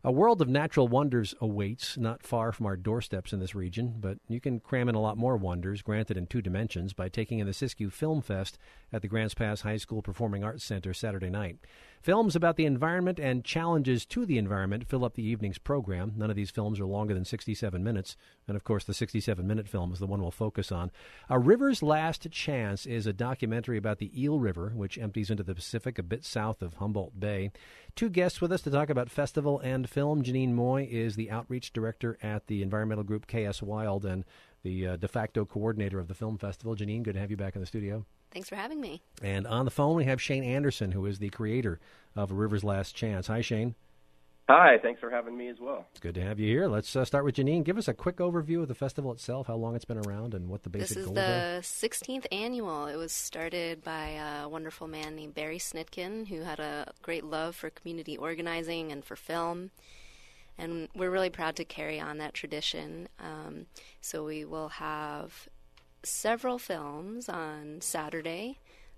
A world of natural wonders awaits not far from our doorsteps in this region, but you can cram in a lot more wonders, granted in 2 dimensions, by taking in the Siskiyou Film Fest at the Grants Pass High School Performing Arts Center Saturday night. Films about the environment and challenges to the environment fill up the evening's program. None of these films are longer than 67 minutes, and of course the 67-minute film is the one we'll focus on. A River's Last Chance is a documentary about the Eel River, which empties into the Pacific a bit south of Humboldt Bay. 2 guests with us to talk about festival and film. Janine Moy is the outreach director at the environmental group KS Wild and the de facto coordinator of the film festival. Janine, good to have you back in the studio. Thanks for having me. And on the phone we have Shane Anderson, who is the creator of A River's Last Chance. Hi, Shane. Hi, thanks for having me as well. It's good to have you here. Let's start with Janine. Give us a quick overview of the festival itself, how long it's been around, and what the basic goals are. This is the 16th annual. It was started by a wonderful man named Barry Snitkin, who had a great love for community organizing and for film. And we're really proud to carry on that tradition. So we will have several films on Saturday,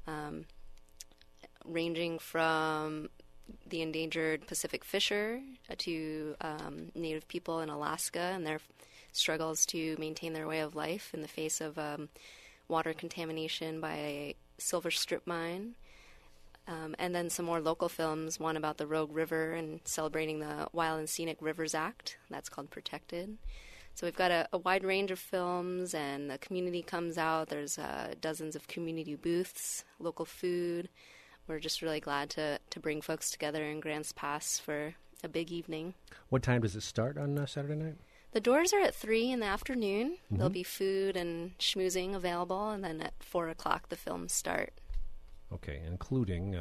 ranging from the endangered Pacific fisher to Native people in Alaska and their struggles to maintain their way of life in the face of water contamination by a silver strip mine. And then some more local films, one about the Rogue River and celebrating the Wild and Scenic Rivers Act. That's called Protected. So we've got a wide range of films, and the community comes out. There's dozens of community booths, local food. We're just really glad to bring folks together in Grants Pass for a big evening. What time does it start on Saturday night? The doors are at 3 in the afternoon. Mm-hmm. There'll be food and schmoozing available, and then at 4 o'clock the films start. Okay, including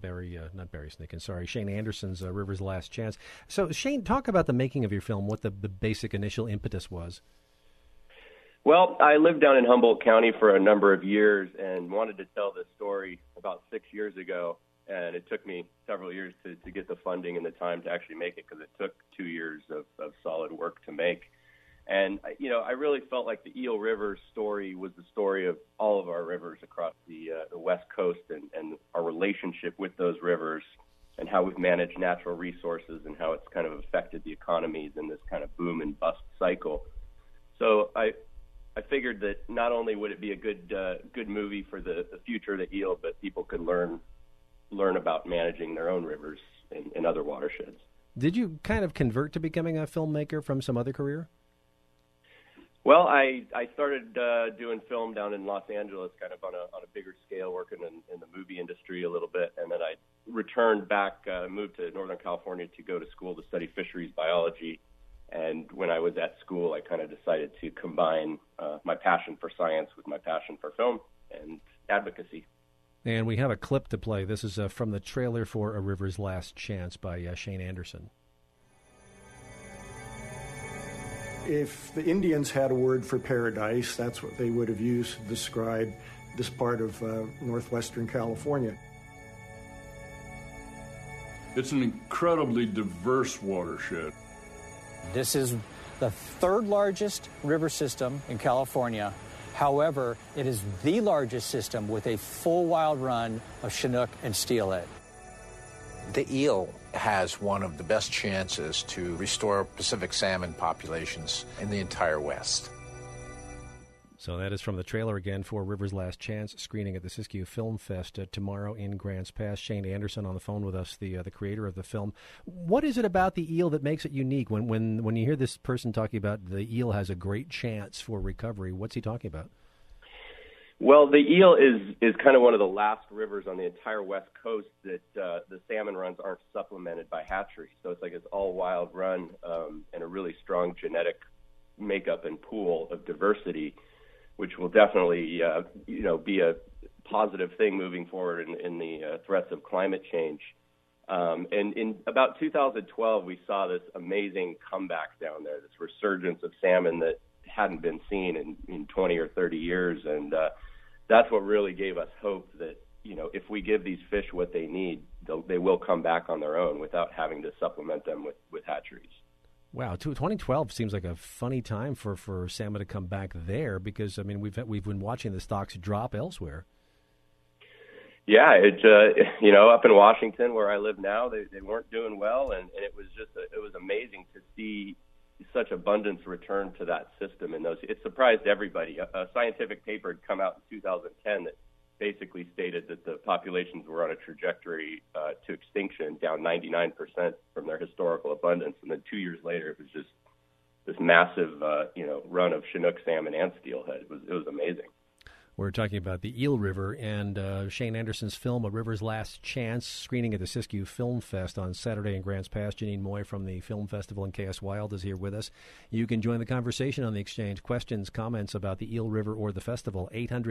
Shane Anderson's River's Last Chance. So, Shane, talk about the making of your film, what the basic initial impetus was. Well, I lived down in Humboldt County for a number of years and wanted to tell this story about 6 years ago, and it took me several years to get the funding and the time to actually make it, because it took 2 years of solid work to make. And, I really felt like the Eel River story was the story of all of our rivers across the West Coast and our relationship with those rivers and how we've managed natural resources and how it's kind of affected the economies in this kind of boom and bust cycle. So I figured that not only would it be a good movie for the future of the eel, but people could learn about managing their own rivers and other watersheds. Did you kind of convert to becoming a filmmaker from some other career? Well, I started doing film down in Los Angeles, kind of on a bigger scale, working in the movie industry a little bit, and then I returned back, moved to Northern California to go to school to study fisheries biology. And when I was at school, I kind of decided to combine my passion for science with my passion for film and advocacy. And we have a clip to play. This is from the trailer for A River's Last Chance by Shane Anderson. If the Indians had a word for paradise, that's what they would have used to describe this part of northwestern California. It's an incredibly diverse watershed. This is the 3rd largest river system in California. However, it is the largest system with a full wild run of Chinook and steelhead. The eel has one of the best chances to restore Pacific salmon populations in the entire West. So that is from the trailer again for River's Last Chance, screening at the Siskiyou Film Fest tomorrow in Grants Pass. Shane Anderson on the phone with us, the creator of the film. What is it about the eel that makes it unique? When you hear this person talking about the eel has a great chance for recovery, what's he talking about? Well, the eel is kind of one of the last rivers on the entire West Coast that the salmon runs aren't supplemented by hatcheries. So it's like it's all wild run and a really strong genetic makeup and pool of diversity, which will definitely be a positive thing moving forward in the threats of climate change. And in about 2012, we saw this amazing comeback down there, this resurgence of salmon that hadn't been seen in 20 or 30 years. And that's what really gave us hope that, if we give these fish what they need, they will come back on their own without having to supplement them with hatcheries. Wow, 2012 seems like a funny time for salmon to come back there because, we've been watching the stocks drop elsewhere. Yeah, up in Washington where I live now, they weren't doing well, and it was just it was amazing amazing to see such abundance return to that system. And it surprised everybody. A scientific paper had come out in 2010 that basically stated that the populations were on a trajectory to extinction, down 99% from their historical abundance. And then 2 years later, it was just this massive, run of Chinook salmon and steelhead. It was amazing. We're talking about the Eel River and Shane Anderson's film, A River's Last Chance, screening at the Siskiyou Film Fest on Saturday in Grants Pass. Janine Moy from the Film Festival in KS Wild is here with us. You can join the conversation on the Exchange. Questions, comments about the Eel River or the festival,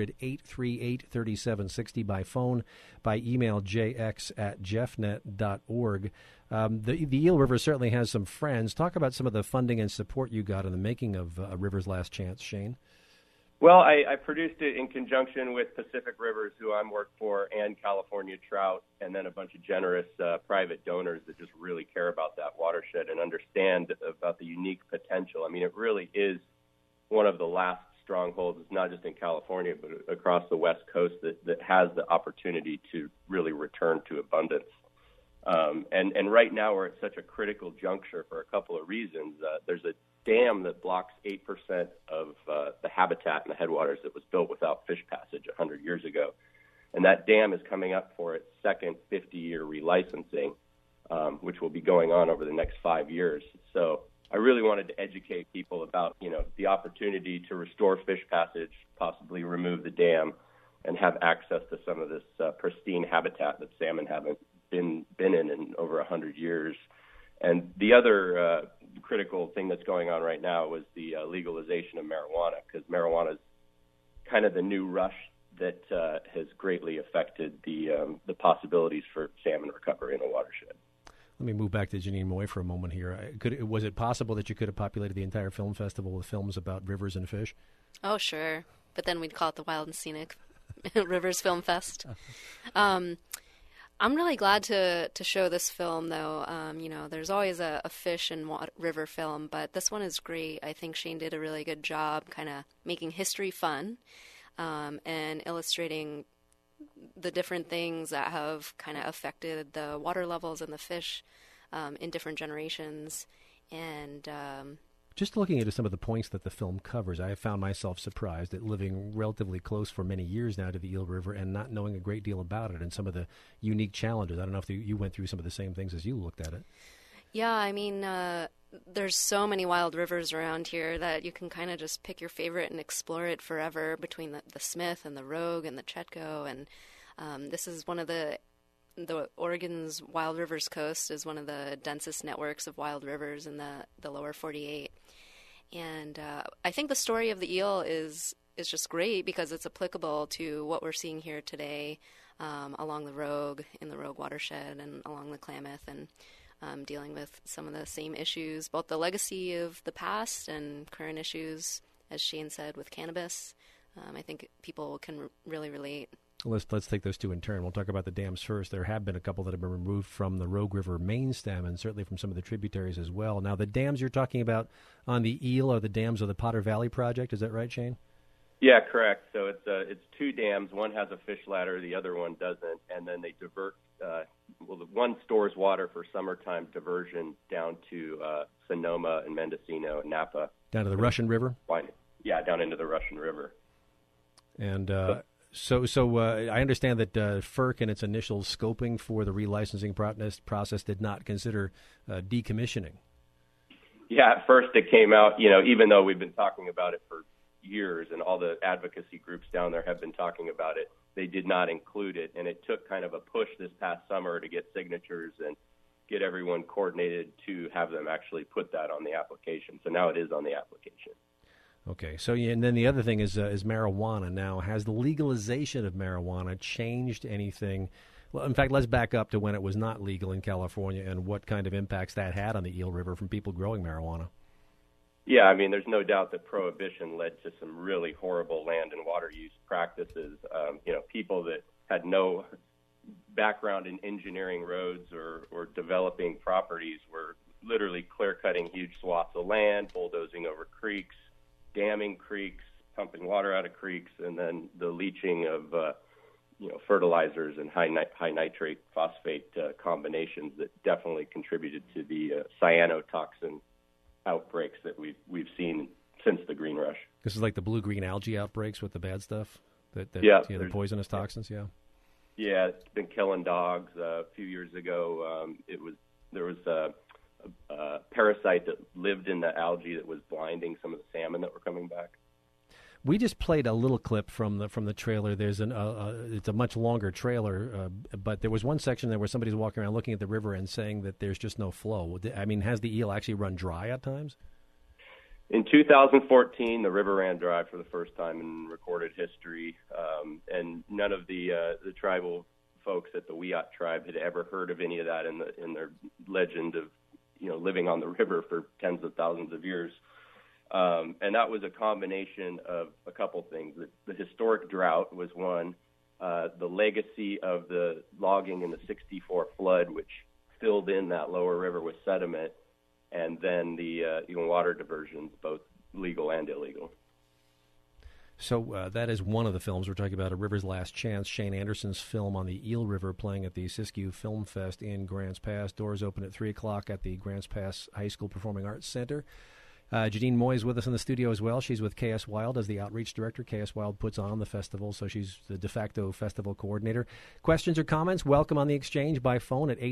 800-838-3760 by phone, by email, jx@jeffnet.org. The Eel River certainly has some friends. Talk about some of the funding and support you got in the making of A River's Last Chance, Shane. Well, I produced it in conjunction with Pacific Rivers, who I'm worked for, and California Trout, and then a bunch of generous private donors that just really care about that watershed and understand about the unique potential. I mean, it really is one of the last strongholds, not just in California, but across the West Coast that has the opportunity to really return to abundance. And right now we're at such a critical juncture for a couple of reasons. There's a dam that blocks 8% of the habitat in the headwaters that was built without fish passage 100 years ago. And that dam is coming up for its second 50-year relicensing, which will be going on over the next 5 years. So I really wanted to educate people about, the opportunity to restore fish passage, possibly remove the dam, and have access to some of this pristine habitat that salmon haven't been in over 100 years. And the other critical thing that's going on right now was the legalization of marijuana, because marijuana is kind of the new rush that has greatly affected the possibilities for salmon recovery in the watershed. Let me move back to Janine Moy for a moment here. Was it possible that you could have populated the entire film festival with films about rivers and fish? Oh, sure. But then we'd call it the Wild and Scenic Rivers Film Fest. I'm really glad to show this film, though. There's always a fish and river film, but this one is great. I think Shane did a really good job kind of making history fun and illustrating the different things that have kind of affected the water levels and the fish in different generations. And just looking into some of the points that the film covers, I have found myself surprised at living relatively close for many years now to the Eel River and not knowing a great deal about it and some of the unique challenges. I don't know if you went through some of the same things as you looked at it. Yeah, I mean, there's so many wild rivers around here that you can kind of just pick your favorite and explore it forever between the Smith and the Rogue and the Chetco. And this is one of the Oregon's Wild Rivers Coast is one of the densest networks of wild rivers in the lower 48. And I think the story of the eel is just great because it's applicable to what we're seeing here today along the Rogue, in the Rogue watershed, and along the Klamath, and dealing with some of the same issues, both the legacy of the past and current issues, as Shane said, with cannabis. I think people can really relate. Let's take those two in turn. We'll talk about the dams first. There have been a couple that have been removed from the Rogue River main stem and certainly from some of the tributaries as well. Now, the dams you're talking about on the Eel are the dams of the Potter Valley Project. Is that right, Shane? Yeah, correct. So it's two dams. One has a fish ladder, the other one doesn't, and then they divert. The one stores water for summertime diversion down to Sonoma and Mendocino and Napa. Down to the Russian River? Yeah, down into the Russian River. And So I understand that FERC in its initial scoping for the relicensing process did not consider decommissioning. Yeah, at first it came out, even though we've been talking about it for years and all the advocacy groups down there have been talking about it, they did not include it. And it took kind of a push this past summer to get signatures and get everyone coordinated to have them actually put that on the application. So now it is on the application. Okay, so and then the other thing is marijuana. Now, has the legalization of marijuana changed anything? Well, in fact, let's back up to when it was not legal in California and what kind of impacts that had on the Eel River from people growing marijuana. Yeah, I mean, there's no doubt that prohibition led to some really horrible land and water use practices. People that had no background in engineering roads or developing properties were literally clear-cutting huge swaths of land, bulldozing over creeks, damming creeks, pumping water out of creeks, and then the leaching of fertilizers and high nitrate phosphate combinations that definitely contributed to the cyanotoxin outbreaks that we've seen since the green rush. This is like the blue-green algae outbreaks with the bad stuff, the poisonous toxins. Yeah, it's been killing dogs. A few years ago, there was a parasite that lived in the algae that was blinding some of the salmon that were coming back. We just played a little clip from the trailer. There's it's a much longer trailer, but there was one section there where somebody's walking around looking at the river and saying that there's just no flow. I mean, has the eel actually run dry at times? In 2014, the river ran dry for the first time in recorded history, and none of the tribal folks at the Wiyot tribe had ever heard of any of that in their legend of living on the river for tens of thousands of years. And that was a combination of a couple things. The historic drought was one, the legacy of the logging in the 64 flood, which filled in that lower river with sediment, and then the water diversions, both legal and illegal. So that is one of the films we're talking about, A River's Last Chance, Shane Anderson's film on the Eel River, playing at the Siskiyou Film Fest in Grants Pass. Doors open at 3 o'clock at the Grants Pass High School Performing Arts Center. Janine Moy is with us in the studio as well. She's with KS Wild as the outreach director. KS Wild puts on the festival, so she's the de facto festival coordinator. Questions or comments, welcome on the exchange by phone at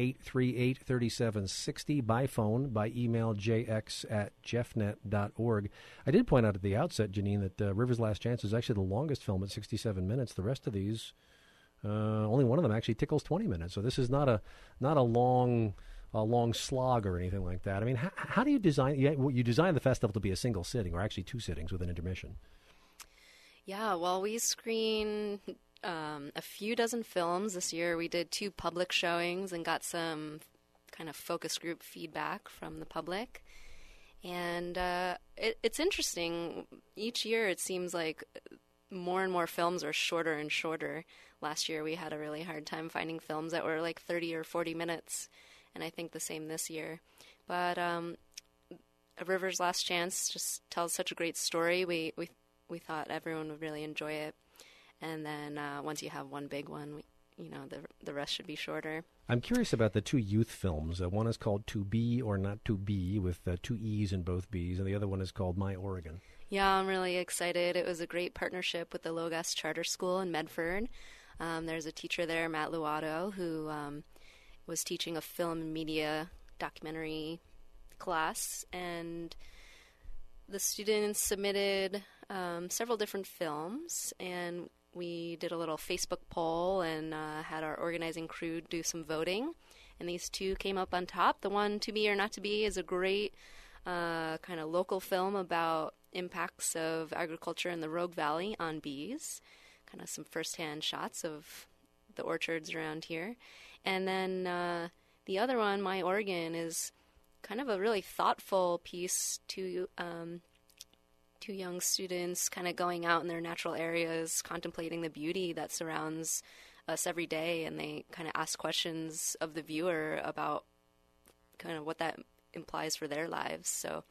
800-838-3760, by phone, by email jx@jeffnet.org. I did point out at the outset, Janine, that River's Last Chance is actually the longest film at 67 minutes. The rest of these, only one of them actually tickles 20 minutes. So this is not a long slog or anything like that. I mean, how do you design? You design the festival to be a single sitting, or actually 2 sittings with an intermission. Yeah, well, we screen a few dozen films this year. We did 2 public showings and got some kind of focus group feedback from the public. And it's interesting. Each year it seems like more and more films are shorter and shorter. Last year we had a really hard time finding films that were like 30 or 40 minutes. And I think the same this year. But A River's Last Chance just tells such a great story. We thought everyone would really enjoy it. And then once you have one big one, the rest should be shorter. I'm curious about the 2 youth films. One is called To Be or Not To Be, with 2 E's in both B's, and the other one is called My Oregon. Yeah, I'm really excited. It was a great partnership with the Logas Charter School in Medford. There's a teacher there, Matt Luato, who was teaching a film and media documentary class, and the students submitted several different films, and we did a little Facebook poll and had our organizing crew do some voting, and these 2 came up on top. The one, To Be or Not To Be, is a great kind of local film about impacts of agriculture in the Rogue Valley on bees, kind of some firsthand shots of the orchards around here. And then the other one, My Oregon, is kind of a really thoughtful piece to young students kind of going out in their natural areas, contemplating the beauty that surrounds us every day, and they kind of ask questions of the viewer about kind of what that implies for their lives. So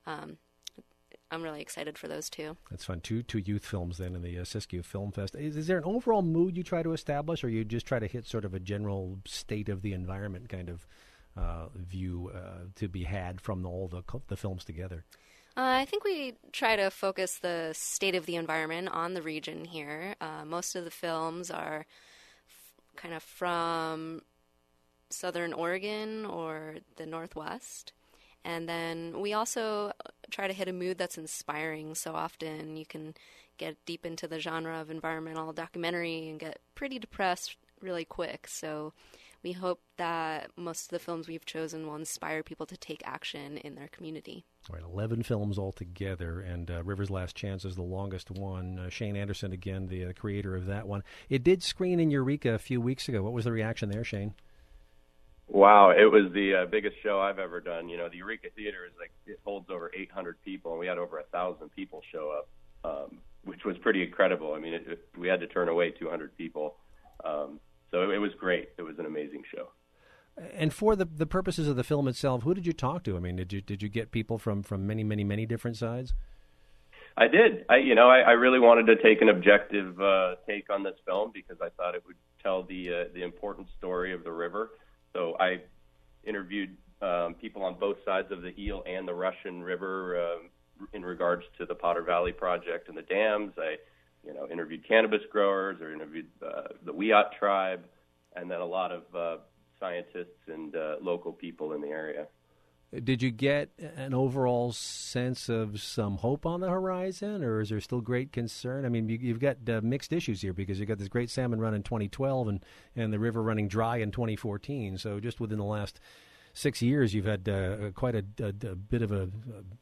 I'm really excited for those 2. That's fun. Two youth films then in the Siskiyou Film Fest. Is there an overall mood you try to establish, or you just try to hit sort of a general state of the environment kind of view to be had from all the films together? I think we try to focus the state of the environment on the region here. Most of the films are kind of from Southern Oregon or the Northwest. And then we also try to hit a mood that's inspiring. So often you can get deep into the genre of environmental documentary and get pretty depressed really quick. So we hope that most of the films we've chosen will inspire people to take action in their community. All right, 11 films altogether, and River's Last Chance is the longest one. Shane Anderson, again, the creator of that one. It did screen in Eureka a few weeks ago. What was the reaction there, Shane? Wow, it was the biggest show I've ever done. The Eureka Theater is it holds over 800 people, and we had over 1,000 people show up, which was pretty incredible. I mean, we had to turn away 200 people, so it was great. It was an amazing show. And for the purposes of the film itself, who did you talk to? I mean, did you get people from many different sides? I did. I really wanted to take an objective take on this film because I thought it would tell the important story of the river. So I interviewed people on both sides of the Eel and the Russian River in regards to the Potter Valley Project and the dams. I interviewed cannabis growers, or interviewed the Wiyot tribe, and then a lot of scientists and local people in the area. Did you get an overall sense of some hope on the horizon, or is there still great concern? I mean, you've got mixed issues here because you've got this great salmon run in 2012 and the river running dry in 2014. So just within the last 6 years, you've had quite a bit of a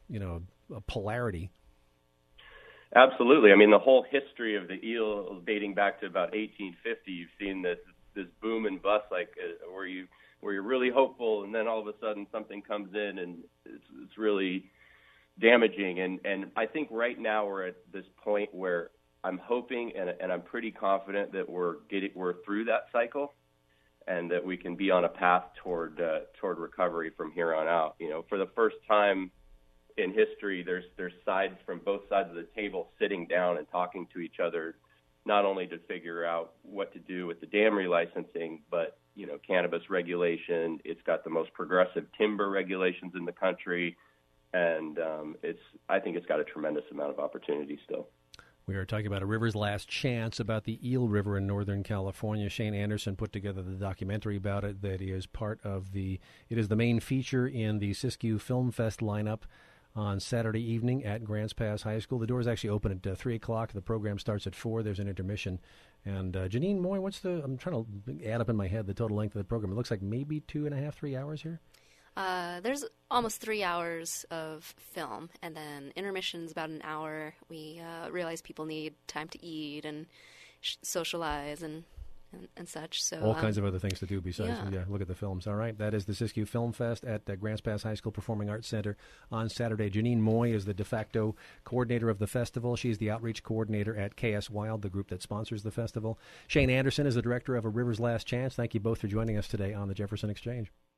polarity. Absolutely. I mean, the whole history of the eel dating back to about 1850, you've seen this boom and bust, like where you're really hopeful, and then all of a sudden something comes in and it's really damaging. And I think right now we're at this point where I'm hoping and I'm pretty confident that we're through that cycle, and that we can be on a path toward recovery from here on out. For the first time in history, there's sides from both sides of the table sitting down and talking to each other, not only to figure out what to do with the dam relicensing, but cannabis regulation. It's got the most progressive timber regulations in the country, and I think it's got a tremendous amount of opportunity still. We are talking about A River's Last Chance, about the Eel River in Northern California. Shane Anderson put together the documentary about it that is part of it is the main feature in the Siskiyou Film Fest lineup on Saturday evening at Grants Pass High School. The doors actually open at 3 o'clock. The program starts at 4. There's an intermission. And Janine Moy, I'm trying to add up in my head the total length of the program. It looks like maybe 2.5, 3 hours here? There's almost 3 hours of film, and then intermission's about an hour. We realize people need time to eat and socialize and such. So all kinds of other things to do besides look at the films. All right, that is the Siskiyou Film Fest at Grants Pass High School Performing Arts Center on Saturday. Janine Moy is the de facto coordinator of the festival. She's the outreach coordinator at KS Wild, the group that sponsors the festival. Shane Anderson is the director of A River's Last Chance. Thank you both for joining us today on the Jefferson Exchange.